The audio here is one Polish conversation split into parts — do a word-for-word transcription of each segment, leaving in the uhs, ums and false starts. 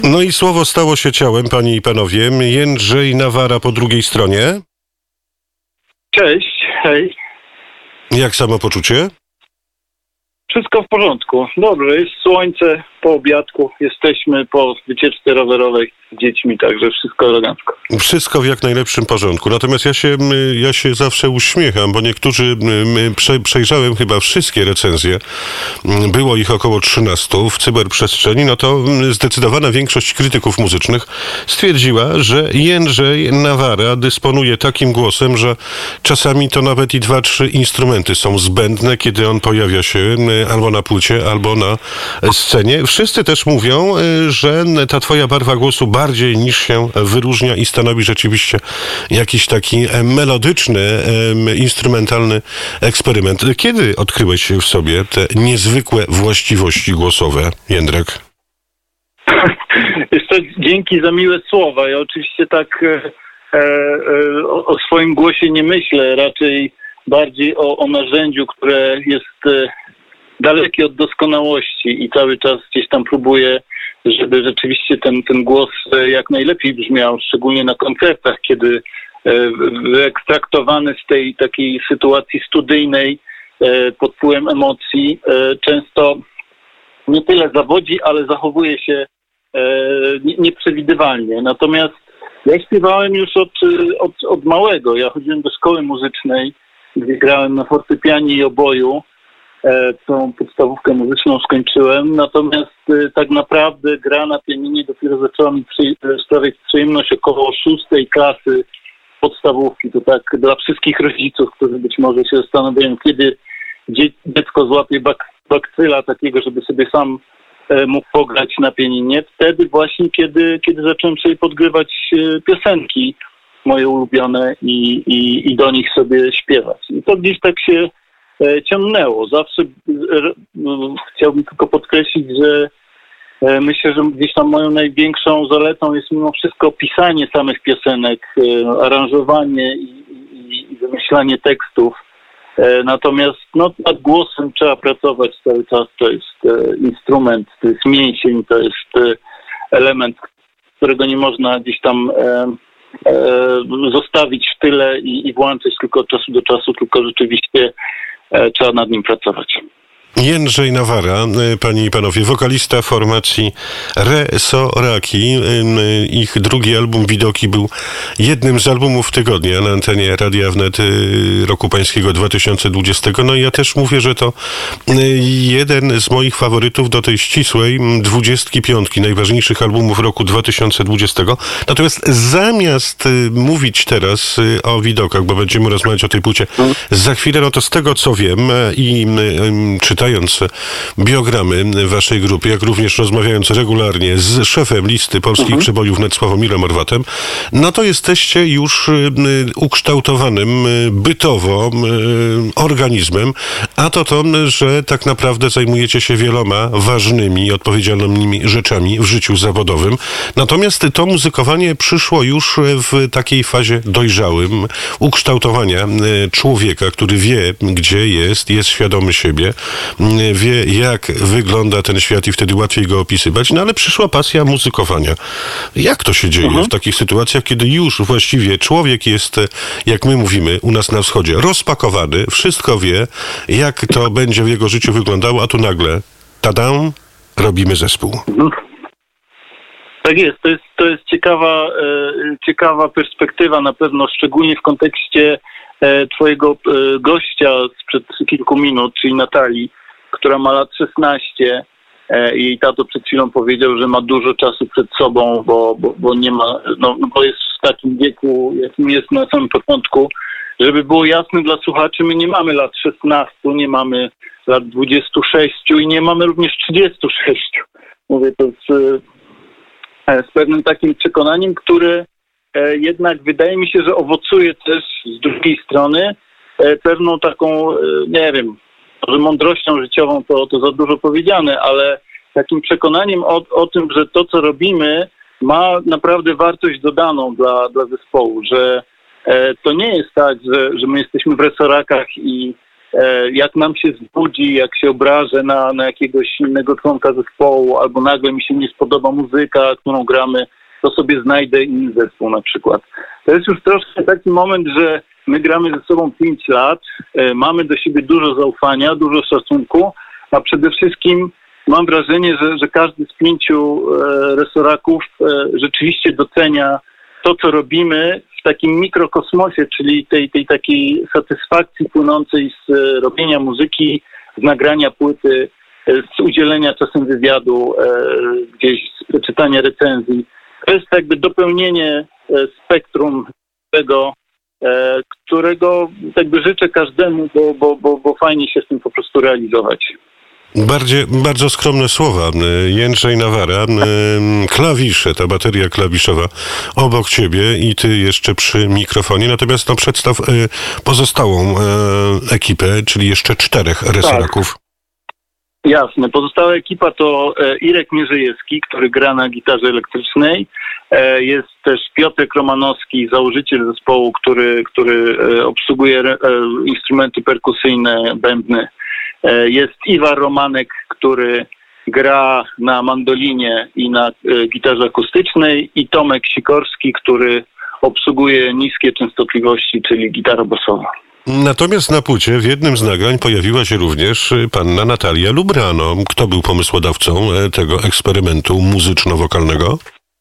No i słowo stało się ciałem, panie i panowie. Jędrzej Nawara po drugiej stronie. Cześć, hej. Jak samopoczucie? Wszystko w porządku. Dobrze, jest słońce po obiadku. Jesteśmy po wycieczce rowerowej z dziećmi, także wszystko elegancko. Wszystko w jak najlepszym porządku. Natomiast ja się, ja się zawsze uśmiecham, bo niektórzy, prze, przejrzałem chyba wszystkie recenzje, było ich około trzynastu w cyberprzestrzeni, no to zdecydowana większość krytyków muzycznych stwierdziła, że Jędrzej Nawara dysponuje takim głosem, że czasami to nawet i dwa, trzy instrumenty są zbędne, kiedy on pojawia się albo na płycie, albo na scenie. Wszyscy też mówią, że ta twoja barwa głosu bardziej niż się wyróżnia i stanowi rzeczywiście jakiś taki melodyczny, instrumentalny eksperyment. Kiedy odkryłeś w sobie te niezwykłe właściwości głosowe, Jędrek? Jeszcze dzięki za miłe słowa. Ja oczywiście tak e, e, o, o swoim głosie nie myślę, raczej bardziej o, o narzędziu, które jest e, dalekie od doskonałości i cały czas gdzieś tam próbuję, żeby rzeczywiście ten, ten głos jak najlepiej brzmiał, szczególnie na koncertach, kiedy wyekstraktowany z tej takiej sytuacji studyjnej pod wpływem emocji często nie tyle zawodzi, ale zachowuje się nieprzewidywalnie. Natomiast ja śpiewałem już od, od, od małego. Ja chodziłem do szkoły muzycznej, gdzie grałem na fortepianie i oboju. Tą podstawówkę muzyczną skończyłem, natomiast tak naprawdę gra na pianinie dopiero zaczęła mi przy, sprawiać przyjemność około szóstej klasy podstawówki. To tak dla wszystkich rodziców, którzy być może się zastanawiają, kiedy dzie- dziecko złapie bak- bakcyla takiego, żeby sobie sam e, mógł pograć na pianinie. Wtedy właśnie, kiedy, kiedy zacząłem sobie podgrywać e, piosenki moje ulubione i, i, i do nich sobie śpiewać. I to gdzieś tak się ciągnęło. Zawsze chciałbym tylko podkreślić, że myślę, że gdzieś tam moją największą zaletą jest mimo wszystko pisanie samych piosenek, aranżowanie i, i, i wymyślanie tekstów. Natomiast no, nad głosem trzeba pracować cały czas. To jest instrument, to jest mięsień, to jest element, którego nie można gdzieś tam zostawić w tyle i, i włączyć tylko od czasu do czasu, tylko rzeczywiście trzeba nad nim pracować. Jędrzej Nawara, panie i panowie, wokalista formacji Resoraki. Ich drugi album Widoki był jednym z albumów tygodnia na antenie Radia Wnet roku pańskiego dwa tysiące dwudziestego. No i ja też mówię, że to jeden z moich faworytów do tej ścisłej dwudziestki piątki najważniejszych albumów roku dwa tysiące dwudziestego. Natomiast zamiast mówić teraz o Widokach, bo będziemy rozmawiać o tej płycie za chwilę, no to z tego co wiem i czytając biogramy waszej grupy, jak również rozmawiając regularnie z szefem listy polskich mhm. przebojów Wnet Sławomirem Orwatem, no to jesteście już ukształtowanym bytowo organizmem, a to to, że tak naprawdę zajmujecie się wieloma ważnymi i odpowiedzialnymi rzeczami w życiu zawodowym. Natomiast to muzykowanie przyszło już w takiej fazie dojrzałym, ukształtowania człowieka, który wie, gdzie jest, jest świadomy siebie, wie, jak wygląda ten świat i wtedy łatwiej go opisywać. No ale przyszła pasja muzykowania. Jak to się dzieje mhm. w takich sytuacjach, kiedy już właściwie człowiek jest, jak my mówimy u nas na wschodzie, rozpakowany, wszystko wie, jak to będzie w jego życiu wyglądało, a tu nagle, tadam, robimy zespół. Mhm. Tak jest. To jest, to jest ciekawa, e, ciekawa perspektywa na pewno, szczególnie w kontekście e, twojego e, gościa sprzed kilku minut, czyli Natalii, która ma lat szesnaście. E, jej tato przed chwilą powiedział, że ma dużo czasu przed sobą, bo, bo, bo nie ma, no, bo jest w takim wieku, jakim jest na samym początku. Żeby było jasne dla słuchaczy, my nie mamy lat szesnastu, nie mamy lat dwudziestu sześciu i nie mamy również trzydziestu sześciu. Mówię to z, z pewnym takim przekonaniem, które e, jednak wydaje mi się, że owocuje też z drugiej strony e, pewną taką, e, nie wiem, może mądrością życiową to, to za dużo powiedziane, ale takim przekonaniem o, o tym, że to, co robimy, ma naprawdę wartość dodaną dla, dla zespołu, że e, to nie jest tak, że, że my jesteśmy w Resorakach i, jak nam się zbudzi, jak się obrażę na, na jakiegoś innego członka zespołu, albo nagle mi się nie spodoba muzyka, którą gramy, to sobie znajdę inny zespół na przykład. To jest już troszkę taki moment, że my gramy ze sobą pięć lat, mamy do siebie dużo zaufania, dużo szacunku, a przede wszystkim mam wrażenie, że, że każdy z pięciu e, resoraków e, rzeczywiście docenia to, co robimy w takim mikrokosmosie, czyli tej, tej takiej satysfakcji płynącej z e, robienia muzyki, z nagrania płyty, e, z udzielenia czasem wywiadu, e, gdzieś z przeczytania recenzji. To jest jakby dopełnienie e, spektrum tego, e, którego jakby życzę każdemu, bo, bo, bo, bo fajnie się z tym po prostu realizować. Bardziej, bardzo skromne słowa. Jędrzej Nawara, klawisze, ta bateria klawiszowa obok ciebie i ty jeszcze przy mikrofonie. Natomiast no, przedstaw pozostałą ekipę, czyli jeszcze czterech resoraków. Tak. Jasne. Pozostała ekipa to Irek Mierzejewski, który gra na gitarze elektrycznej. Jest też Piotr Romanowski, założyciel zespołu, który, który obsługuje instrumenty perkusyjne, bębny. Jest Iwar Romanek, który gra na mandolinie i na gitarze akustycznej, i Tomek Sikorski, który obsługuje niskie częstotliwości, czyli gitara basowa. Natomiast na płycie w jednym z nagrań pojawiła się również panna Natalia Lubrano. Kto był pomysłodawcą tego eksperymentu muzyczno-wokalnego?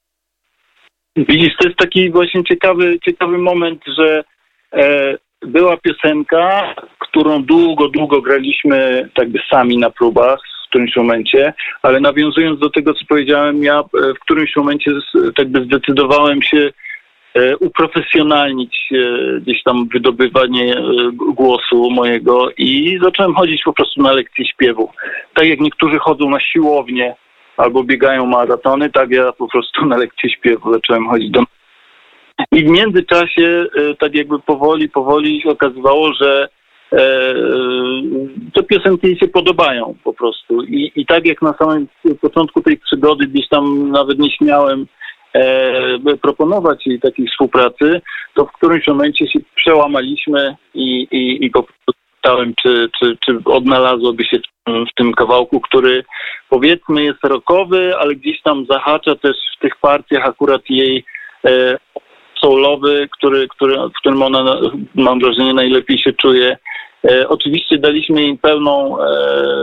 Widzisz, to jest taki właśnie ciekawy, ciekawy moment, że e, była piosenka, którą długo, długo graliśmy tak by sami na próbach w którymś momencie, ale nawiązując do tego, co powiedziałem, ja w którymś momencie tak by zdecydowałem się uprofesjonalnić gdzieś tam wydobywanie głosu mojego i zacząłem chodzić po prostu na lekcje śpiewu. Tak jak niektórzy chodzą na siłownię albo biegają maratony, tak ja po prostu na lekcje śpiewu zacząłem chodzić do... I w międzyczasie tak jakby powoli, powoli się okazywało, że e, te piosenki jej się podobają po prostu. I, I tak jak na samym początku tej przygody gdzieś tam nawet nie śmiałem e, proponować jej takiej współpracy, to w którymś momencie się przełamaliśmy i, i, i po prostu pytałem, czy, czy, czy odnalazłoby się w, w tym kawałku, który powiedzmy jest rockowy, ale gdzieś tam zahacza też w tych partiach akurat jej e, soulowy, który, który, w którym ona, mam wrażenie, najlepiej się czuje. E, oczywiście daliśmy jej pełną, e,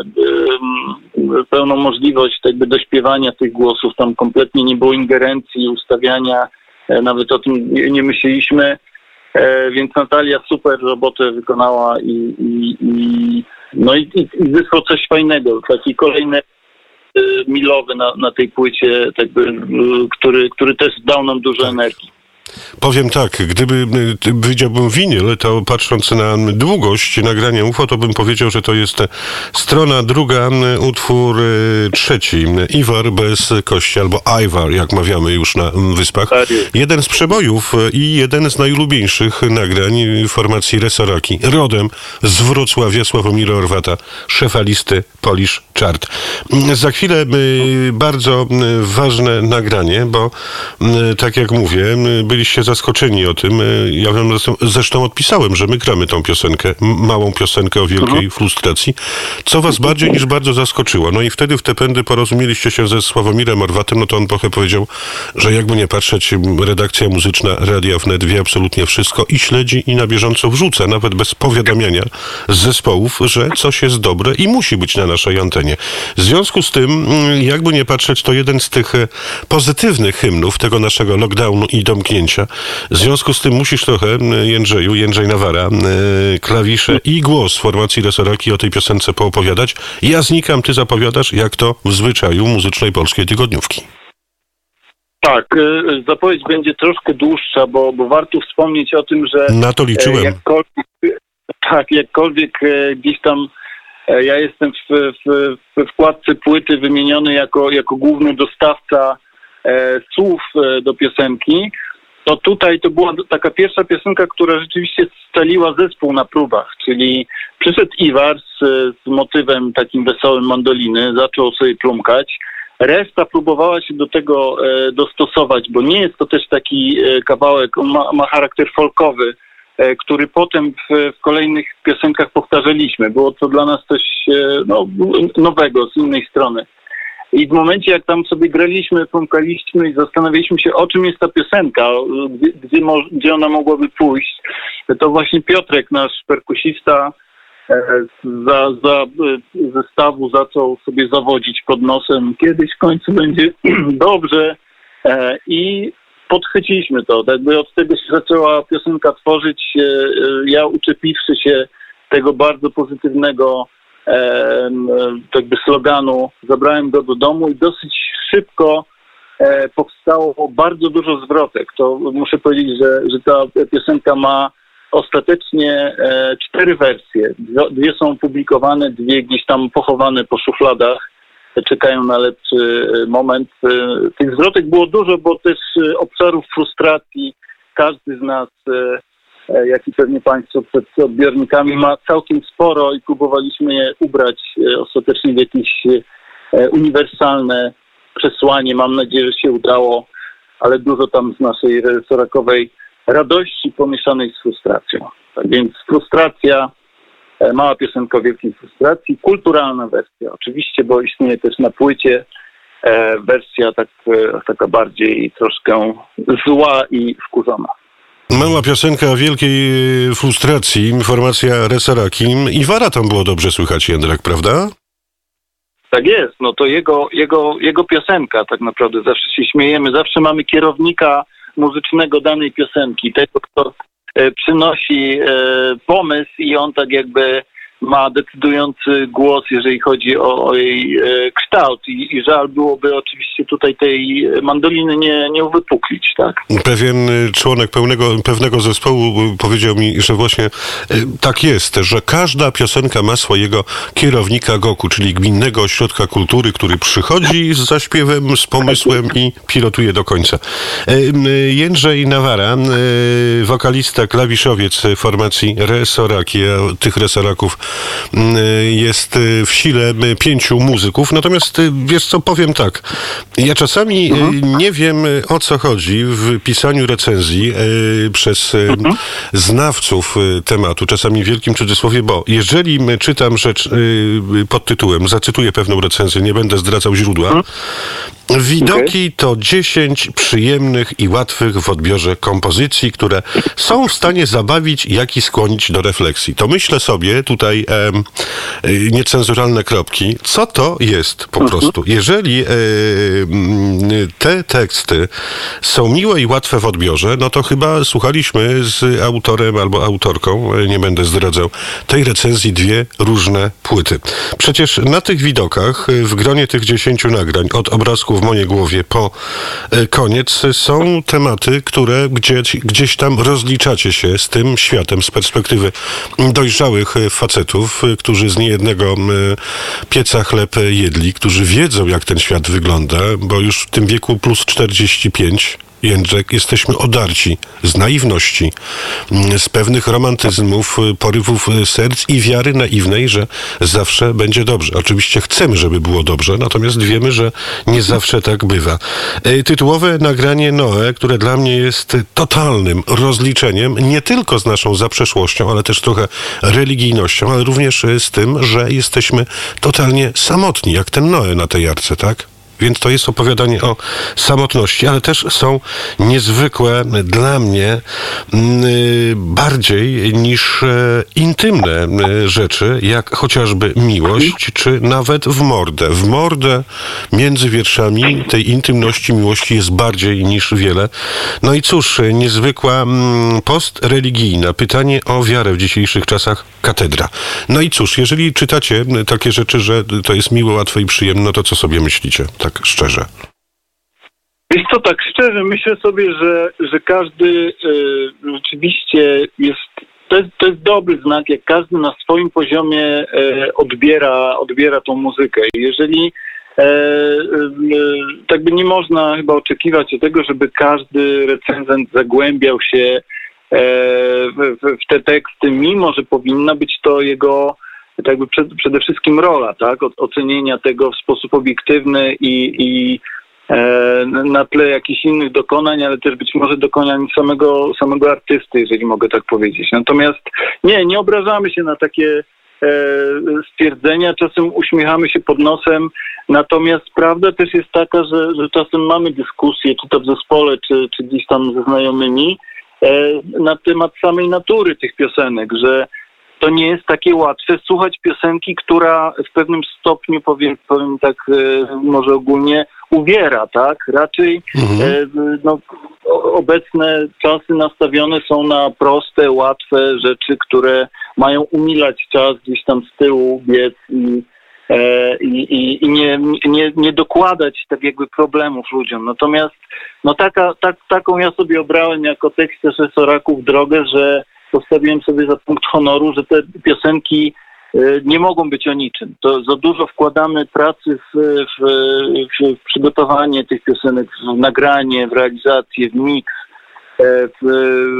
e, pełną możliwość jakby dośpiewania tych głosów. Tam kompletnie nie było ingerencji, ustawiania, e, nawet o tym nie, nie myśleliśmy. E, więc Natalia super robotę wykonała i, i, i no i, i, i wyszło coś fajnego. Taki kolejny e, milowy na, na tej płycie, tak by, który, który też dał nam dużo tak. energii. Powiem tak, gdyby widziałbym winyl, to patrząc na długość nagrania U F O, to bym powiedział, że to jest strona druga, utwór trzeci. Iwar bez kości, albo Ivar, jak mawiamy już na Wyspach. Jeden z przebojów i jeden z najulubieńszych nagrań formacji Resoraki. Rodem z Wrocławia, Sławomira Orwata, szefa listy Polish Chart. Za chwilę bardzo ważne nagranie, bo tak jak mówię, byliście zaskoczeni o tym. Ja wam zresztą odpisałem, że my gramy tą piosenkę, małą piosenkę o wielkiej mhm. frustracji, co was bardziej niż bardzo zaskoczyło. No i wtedy w te pędy porozumieliście się ze Sławomirem Orwatem, no to on trochę powiedział, że jakby nie patrzeć, redakcja muzyczna Radia Wnet wie absolutnie wszystko i śledzi i na bieżąco wrzuca, nawet bez powiadamiania z zespołów, że coś jest dobre i musi być na naszej antenie. W związku z tym, jakby nie patrzeć, to jeden z tych pozytywnych hymnów tego naszego lockdownu i domknięcia. W związku z tym musisz trochę, Jędrzeju, Jędrzej Nawara, klawisze i głos formacji Resoraki o tej piosence poopowiadać. Ja znikam, ty zapowiadasz, jak to w zwyczaju muzycznej polskiej tygodniówki. Tak, zapowiedź będzie troszkę dłuższa, bo, bo warto wspomnieć o tym, że... Na to liczyłem. Jakkolwiek, tak, jakkolwiek gdzieś tam ja jestem w, w, w wkładce płyty wymieniony jako, jako główny dostawca e, słów e, do piosenki, to tutaj to była taka pierwsza piosenka, która rzeczywiście scaliła zespół na próbach, czyli przyszedł Iwar z, z motywem takim wesołym mandoliny, zaczął sobie plumkać. Reszta próbowała się do tego e, dostosować, bo nie jest to też taki e, kawałek, on ma, ma charakter folkowy, który potem w, w kolejnych piosenkach powtarzaliśmy. Było to dla nas coś no, nowego, z innej strony. I w momencie, jak tam sobie graliśmy, pomkaliśmy i zastanawialiśmy się, o czym jest ta piosenka, gdzie, gdzie, mo- gdzie ona mogłaby pójść, to właśnie Piotrek, nasz perkusista, za, za zestawu zaczął sobie zawodzić pod nosem. Kiedyś w końcu będzie dobrze. I podchwyciliśmy to. Jakby od tego się zaczęła piosenka tworzyć. Ja, uczepiwszy się tego bardzo pozytywnego jakby sloganu, zabrałem go do domu i dosyć szybko powstało bardzo dużo zwrotek. To muszę powiedzieć, że, że ta piosenka ma ostatecznie cztery wersje. Dwie są opublikowane, dwie gdzieś tam pochowane po szufladach. Czekają na lepszy moment. Tych zwrotek było dużo, bo też obszarów frustracji każdy z nas, jak i pewnie Państwo przed odbiornikami, ma całkiem sporo i próbowaliśmy je ubrać ostatecznie w jakieś uniwersalne przesłanie. Mam nadzieję, że się udało, ale dużo tam z naszej reżyserowej radości pomieszanej z frustracją. Tak więc frustracja, mała piosenka o wielkiej frustracji, kulturalna wersja oczywiście, bo istnieje też na płycie e, wersja tak, e, taka bardziej troszkę zła i wkurzona. Mała piosenka o wielkiej frustracji, informacja Resaraki. Iwara tam było dobrze słychać, Jędrek, prawda? Tak jest, no to jego, jego, jego piosenka tak naprawdę, zawsze się śmiejemy, zawsze mamy kierownika muzycznego danej piosenki, tego, kto e, przynosi e, pomysł i on tak jakby ma decydujący głos, jeżeli chodzi o, o jej e, kształt I, i żal byłoby oczywiście tutaj tej mandoliny nie, nie uwypuklić, tak? Pewien członek pełnego, pewnego zespołu powiedział mi, że właśnie e, tak jest, że każda piosenka ma swojego kierownika Goku, czyli Gminnego Ośrodka Kultury, który przychodzi z zaśpiewem, z pomysłem i pilotuje do końca. E, Jędrzej Nawara, e, wokalista, klawiszowiec formacji Resoraki, a tych Resoraków jest w sile pięciu muzyków. Natomiast wiesz co, powiem tak. Ja czasami mhm. nie wiem, o co chodzi w pisaniu recenzji przez mhm. znawców tematu, czasami w wielkim cudzysłowie, bo jeżeli czytam rzecz pod tytułem, zacytuję pewną recenzję, nie będę zdradzał źródła, mhm. Widoki to dziesięć przyjemnych i łatwych w odbiorze kompozycji, które są w stanie zabawić, jak i skłonić do refleksji. To myślę sobie tutaj e, niecenzuralne kropki. Co to jest po prostu? Jeżeli e, te teksty są miłe i łatwe w odbiorze, no to chyba słuchaliśmy z autorem albo autorką, nie będę zdradzał, tej recenzji dwie różne płyty. Przecież na tych widokach, w gronie tych dziesięciu nagrań, od obrazków w mojej głowie po koniec, są tematy, które gdzieś, gdzieś tam rozliczacie się z tym światem z perspektywy dojrzałych facetów, którzy z niejednego pieca chleb jedli, którzy wiedzą, jak ten świat wygląda, bo już w tym wieku plus czterdzieści pięć, Jędrzek, jesteśmy odarci z naiwności, z pewnych romantyzmów, porywów serc i wiary naiwnej, że zawsze będzie dobrze. Oczywiście chcemy, żeby było dobrze, natomiast wiemy, że nie zawsze tak bywa. Tytułowe nagranie Noe, które dla mnie jest totalnym rozliczeniem, nie tylko z naszą zaprzeszłością, ale też trochę religijnością, ale również z tym, że jesteśmy totalnie samotni, jak ten Noe na tej arce, tak? Więc to jest opowiadanie o samotności, ale też są niezwykłe dla mnie bardziej niż intymne rzeczy, jak chociażby miłość, czy nawet w mordę. W mordę między wierszami tej intymności, miłości jest bardziej niż wiele. No i cóż, niezwykła postreligijna, pytanie o wiarę w dzisiejszych czasach, katedra. No i cóż, jeżeli czytacie takie rzeczy, że to jest miłe, łatwe i przyjemne, no to co sobie myślicie? Tak szczerze. Wiesz co, tak szczerze myślę sobie, że, że każdy y, rzeczywiście jest, to jest, to jest dobry znak, jak każdy na swoim poziomie y, odbiera, odbiera tą muzykę. Jeżeli y, y, tak by nie można chyba oczekiwać od tego, żeby każdy recenzent zagłębiał się y, w, w te teksty, mimo że powinna być to jego tak jakby przed, przede wszystkim rola, tak, od ocenienia tego w sposób obiektywny i, i e, na tle jakichś innych dokonań, ale też być może dokonań samego, samego artysty, jeżeli mogę tak powiedzieć. Natomiast nie, nie obrażamy się na takie e, stwierdzenia, czasem uśmiechamy się pod nosem, natomiast prawda też jest taka, że, że czasem mamy dyskusje, czy to w zespole, czy, czy gdzieś tam ze znajomymi, e, na temat samej natury tych piosenek, że to nie jest takie łatwe słuchać piosenki, która w pewnym stopniu, powiem, powiem tak e, może ogólnie, uwiera, tak? Raczej mhm. e, no, obecne czasy nastawione są na proste, łatwe rzeczy, które mają umilać czas, gdzieś tam z tyłu biec i, e, i, i nie, nie, nie dokładać tak jakby problemów ludziom. Natomiast no taka, tak, taką ja sobie obrałem jako tekst Soraków drogę, że postawiłem sobie za punkt honoru, że te piosenki y, nie mogą być o niczym. To za dużo wkładamy pracy w, w, w, w przygotowanie tych piosenek, w nagranie, w realizację, w miks, y, w,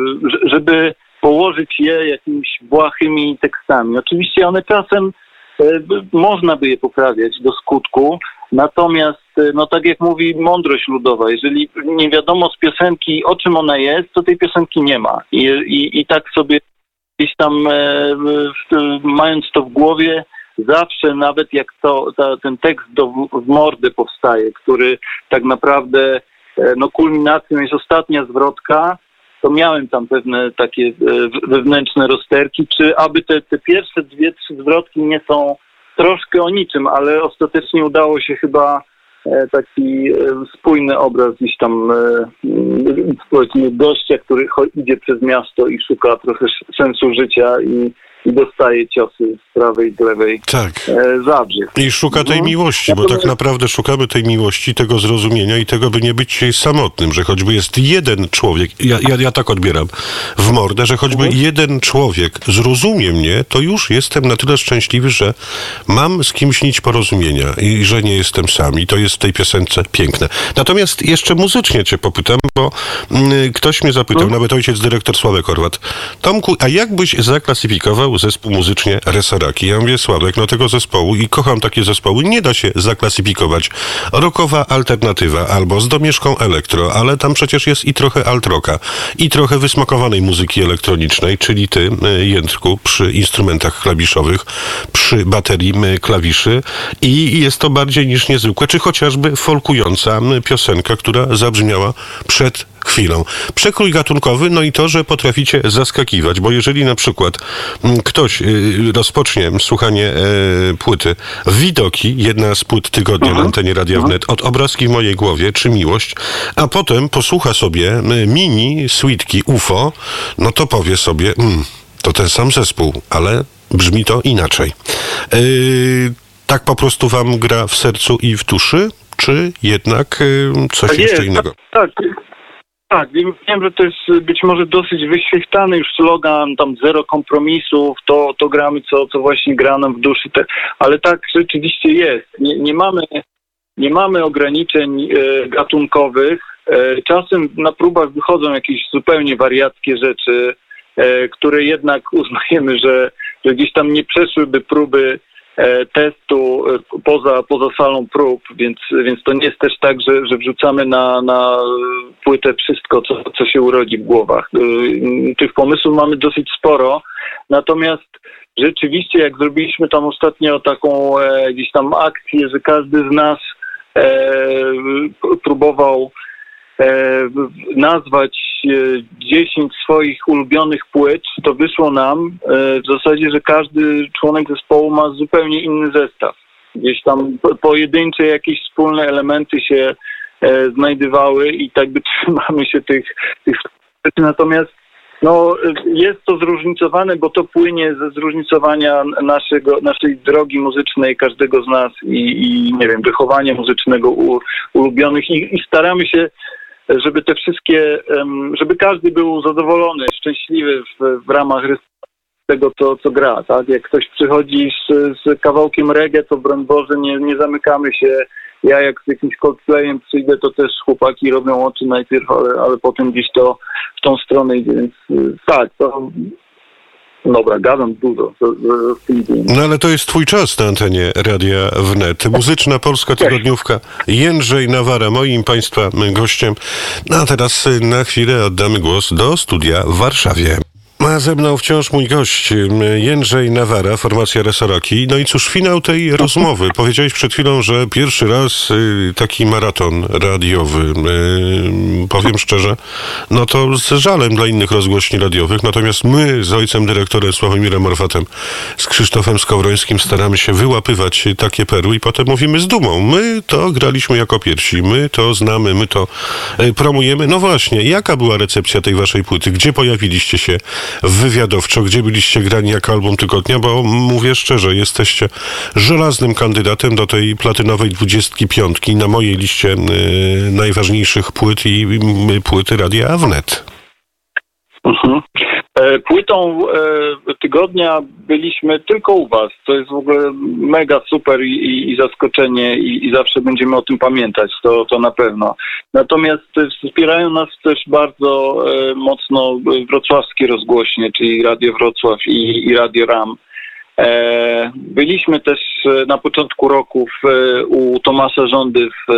żeby położyć je jakimiś błahymi tekstami. Oczywiście one czasem y, można by je poprawiać do skutku, natomiast no tak jak mówi mądrość ludowa, jeżeli nie wiadomo z piosenki, o czym ona jest, to tej piosenki nie ma. I, i, i tak sobie gdzieś tam e, w, mając to w głowie, zawsze nawet jak to, ta, ten tekst do, w mordę powstaje, który tak naprawdę e, no kulminacją jest ostatnia zwrotka, to miałem tam pewne takie e, wewnętrzne rozterki, czy aby te, te pierwsze dwie, trzy zwrotki nie są troszkę o niczym, ale ostatecznie udało się chyba taki spójny obraz gdzieś tam powiedzmy gościa, który idzie przez miasto i szuka trochę sensu życia i, i dostaje ciosy z prawej i z lewej tak. zawrzeć. I szuka tej no. miłości, bo tak naprawdę szukamy tej miłości, tego zrozumienia i tego, by nie być samotnym, że choćby jest jeden człowiek, ja, ja, ja tak odbieram w mordę, że choćby mhm. jeden człowiek zrozumie mnie, to już jestem na tyle szczęśliwy, że mam z kimś nić porozumienia i że nie jestem sam. I to jest w tej piosence piękne. Natomiast jeszcze muzycznie cię popytam, bo y, ktoś mnie zapytał, mhm. nawet ojciec dyrektor Sławek Horwat, Tomku, a jak byś zaklasyfikował zespół muzycznie Resoraki? Ja mówię, Sławek, no tego zespołu i kocham takie zespoły, nie da się zaklasyfikować. Rockowa alternatywa albo z domieszką elektro, ale tam przecież jest i trochę alt-rocka, i trochę wysmakowanej muzyki elektronicznej, czyli ty, Jędrku, przy instrumentach klawiszowych, przy baterii klawiszy i jest to bardziej niż niezwykłe, czy chociażby folkująca piosenka, która zabrzmiała przed chwilą. Przekrój gatunkowy, no i to, że potraficie zaskakiwać, bo jeżeli na przykład ktoś rozpocznie słuchanie płyty Widoki, jedna z płyt tygodnia na antenie Radia Wnet, od Obrazki w mojej głowie, czy Miłość, a potem posłucha sobie mini Sweetki U F O, no to powie sobie, mm, to ten sam zespół, ale brzmi to inaczej. Yy, tak po prostu wam gra w sercu i w duszy, czy jednak yy, coś tak jeszcze jest, innego? Tak, tak. Tak, wiem, że to jest być może dosyć wyświechtany już slogan, tam zero kompromisów, to, to gramy, co, co właśnie gra nam w duszy, te, ale tak rzeczywiście jest. Nie, nie mamy, nie mamy ograniczeń e, gatunkowych. E, czasem na próbach wychodzą jakieś zupełnie wariackie rzeczy, e, które jednak uznajemy, że, że gdzieś tam nie przeszłyby próby testu poza, poza salą prób, więc, więc to nie jest też tak, że, że wrzucamy na, na płytę wszystko, co, co się urodzi w głowach. Tych pomysłów mamy dosyć sporo, natomiast rzeczywiście jak zrobiliśmy tam ostatnio taką e, gdzieś tam akcję, że każdy z nas e, próbował e, nazwać dziesięć swoich ulubionych płyt, to wyszło nam e, w zasadzie, że każdy członek zespołu ma zupełnie inny zestaw. Gdzieś tam po, pojedyncze jakieś wspólne elementy się e, znajdywały i tak by trzymamy się tych, tych rzeczy. Natomiast no, jest to zróżnicowane, bo to płynie ze zróżnicowania naszego, naszej drogi muzycznej, każdego z nas i, i nie wiem, wychowania muzycznego u, ulubionych i, i staramy się, żeby te wszystkie, żeby każdy był zadowolony, szczęśliwy w, w ramach tego, co, co gra, tak? Jak ktoś przychodzi z, z kawałkiem reggae, to broń Boże, nie, nie zamykamy się. Ja jak z jakimś Coldplayem przyjdę, to też chłopaki robią oczy najpierw, ale, ale potem gdzieś to w tą stronę idzie, więc tak, to Dobra, gadam dużo. No ale to jest twój czas na antenie Radia Wnet. Muzyczna Polska Tygodniówka. Jędrzej Nawara, moim państwa gościem. No a teraz na chwilę oddamy głos do studia w Warszawie. A ze mną wciąż mój gość, Jędrzej Nawara, formacja Resoraki. No i cóż, finał tej rozmowy. Powiedziałeś przed chwilą, że pierwszy raz taki maraton radiowy. Powiem szczerze, no to z żalem dla innych rozgłośni radiowych. Natomiast my z ojcem dyrektorem Sławomirem Orwatem, z Krzysztofem Skowrońskim staramy się wyłapywać takie perły i potem mówimy z dumą. My to graliśmy jako pierwsi, my to znamy, my to promujemy. No właśnie, jaka była recepcja tej waszej płyty? Gdzie pojawiliście się wywiadowczo, gdzie byliście grani jako album tygodnia, bo mówię szczerze, jesteście żelaznym kandydatem do tej platynowej dwudziestki piątki na mojej liście y, najważniejszych płyt i y, płyty Radia Wnet. Mhm. Płytą e, tygodnia byliśmy tylko u was. To jest w ogóle mega super i, i, i zaskoczenie i, i zawsze będziemy o tym pamiętać, to, to na pewno. Natomiast wspierają nas też bardzo e, mocno wrocławskie rozgłośnie, czyli Radio Wrocław i, i Radio RAM. E, byliśmy też na początku roku w, u Tomasza Żądy w,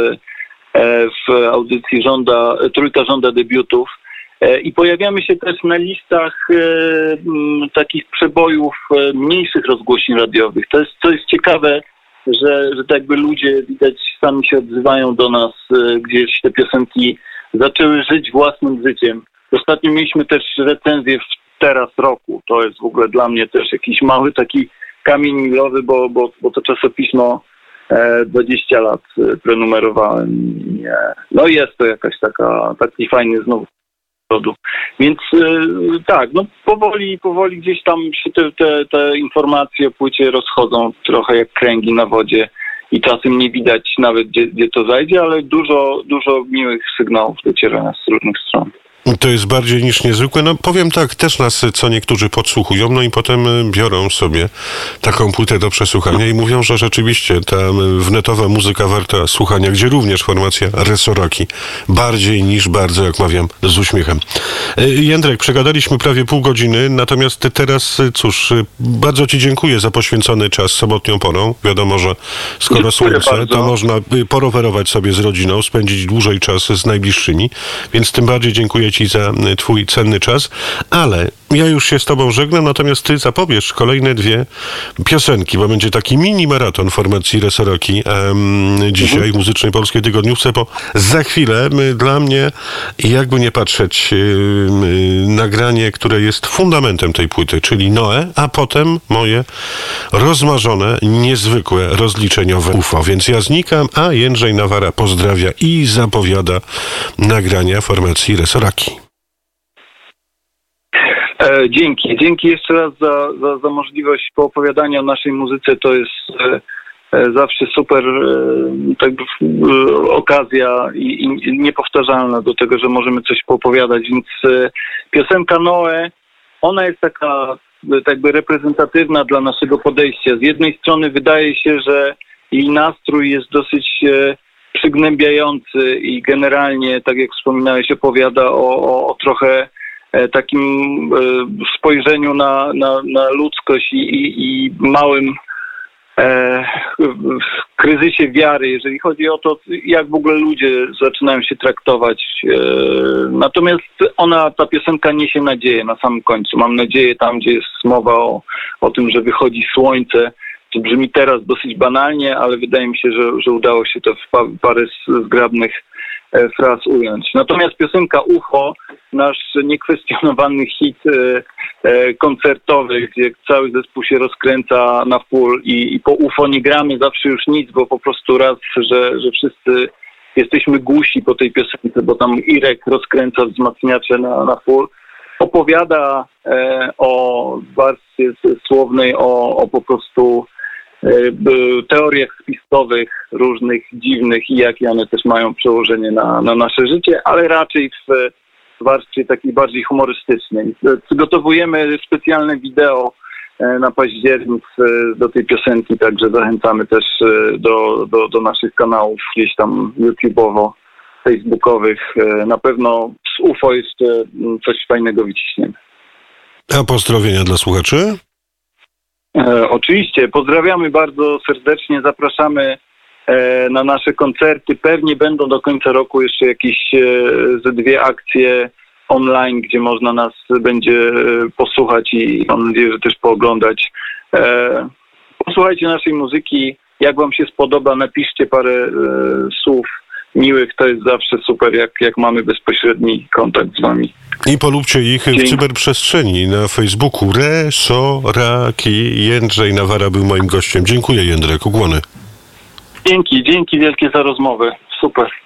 w audycji Żąda, Trójka Żąda Debiutów. I pojawiamy się też na listach e, m, takich przebojów e, mniejszych rozgłośni radiowych. To jest, co jest ciekawe, że, że tak jakby ludzie, widać, sami się odzywają do nas, e, gdzieś te piosenki zaczęły żyć własnym życiem. Ostatnio mieliśmy też recenzję w Teraz Roku. To jest w ogóle dla mnie też jakiś mały taki kamień milowy, bo, bo, bo to czasopismo e, dwadzieścia lat e, prenumerowałem. I, e, no i jest to jakaś taka, taki fajny znowu. Więc yy, tak, no powoli, powoli gdzieś tam się te, te, te informacje o płycie rozchodzą trochę jak kręgi na wodzie i czasem nie widać nawet gdzie, gdzie to zajdzie, ale dużo, dużo miłych sygnałów dociera nas z różnych stron. To jest bardziej niż niezwykłe. No powiem tak, też nas co niektórzy podsłuchują, no i potem biorą sobie taką płytę do przesłuchania i mówią, że rzeczywiście ta wnetowa muzyka warta słuchania, gdzie również formacja Resoraki bardziej niż bardzo, jak mawiam, z uśmiechem. Jędrek, przegadaliśmy prawie pół godziny, natomiast teraz, cóż, bardzo ci dziękuję za poświęcony czas sobotnią porą. Wiadomo, że skoro słońce, to można porowerować sobie z rodziną, spędzić dłużej czas z najbliższymi, więc tym bardziej dziękuję ci za twój cenny czas, ale ja już się z tobą żegnam, natomiast ty zapowiesz kolejne dwie piosenki, bo będzie taki mini maraton formacji Resoraki um, dzisiaj mhm. w Muzycznej Polskiej Tygodniówce, bo za chwilę my, dla mnie, jakby nie patrzeć, um, nagranie, które jest fundamentem tej płyty, czyli Noe, a potem moje rozmarzone, niezwykłe, rozliczeniowe U F O. Więc ja znikam, a Jędrzej Nawara pozdrawia i zapowiada nagrania formacji Resoraki. E, dzięki. Dzięki jeszcze raz za, za, za możliwość poopowiadania o naszej muzyce. To jest e, e, zawsze super e, tak, e, okazja i, i niepowtarzalna do tego, że możemy coś poopowiadać. Więc e, piosenka Noe, ona jest taka tak jakby reprezentatywna dla naszego podejścia. Z jednej strony wydaje się, że jej nastrój jest dosyć e, przygnębiający i generalnie, tak jak wspominałeś, opowiada o, o, o trochę e, takim e, spojrzeniu na, na, na ludzkość i, i, i małym e, kryzysie wiary, jeżeli chodzi o to, jak w ogóle ludzie zaczynają się traktować. E, natomiast ona, ta piosenka niesie nadzieję na samym końcu. Mam nadzieję tam, gdzie jest mowa o, o tym, że wychodzi słońce. To brzmi teraz dosyć banalnie, ale wydaje mi się, że, że udało się to w pa, parę zgrabnych e, fraz ująć. Natomiast piosenka U F O, nasz niekwestionowany hit e, e, koncertowy, gdzie cały zespół się rozkręca na full i, i po U F O nie gramy zawsze już nic, bo po prostu raz, że, że wszyscy jesteśmy głusi po tej piosence, bo tam Irek rozkręca wzmacniacze na, na full. Opowiada e, o warstwie słownej, o, o po prostu e, teoriach spiskowych różnych, dziwnych i jakie one też mają przełożenie na, na nasze życie, ale raczej w, w warstwie takiej bardziej humorystycznej. Przygotowujemy specjalne wideo e, na październik e, do tej piosenki, także zachęcamy też e, do, do, do naszych kanałów gdzieś tam YouTube'owo, facebookowych. Na pewno z U F O jeszcze coś fajnego wyciśniemy. A pozdrowienia dla słuchaczy? E, oczywiście, pozdrawiamy bardzo serdecznie, zapraszamy e, na nasze koncerty. Pewnie będą do końca roku jeszcze jakieś e, ze dwie akcje online, gdzie można nas będzie e, posłuchać i mam nadzieję, że też pooglądać. E, posłuchajcie naszej muzyki, jak wam się spodoba, napiszcie parę e, słów miłych, to jest zawsze super, jak, jak mamy bezpośredni kontakt z wami. I polubcie ich Dzięki. w cyberprzestrzeni na Facebooku. Resoraki. Jędrzej Nawara był moim gościem. Dziękuję, Jędrek. Ukłony. Dzięki, dzięki wielkie za rozmowę. Super.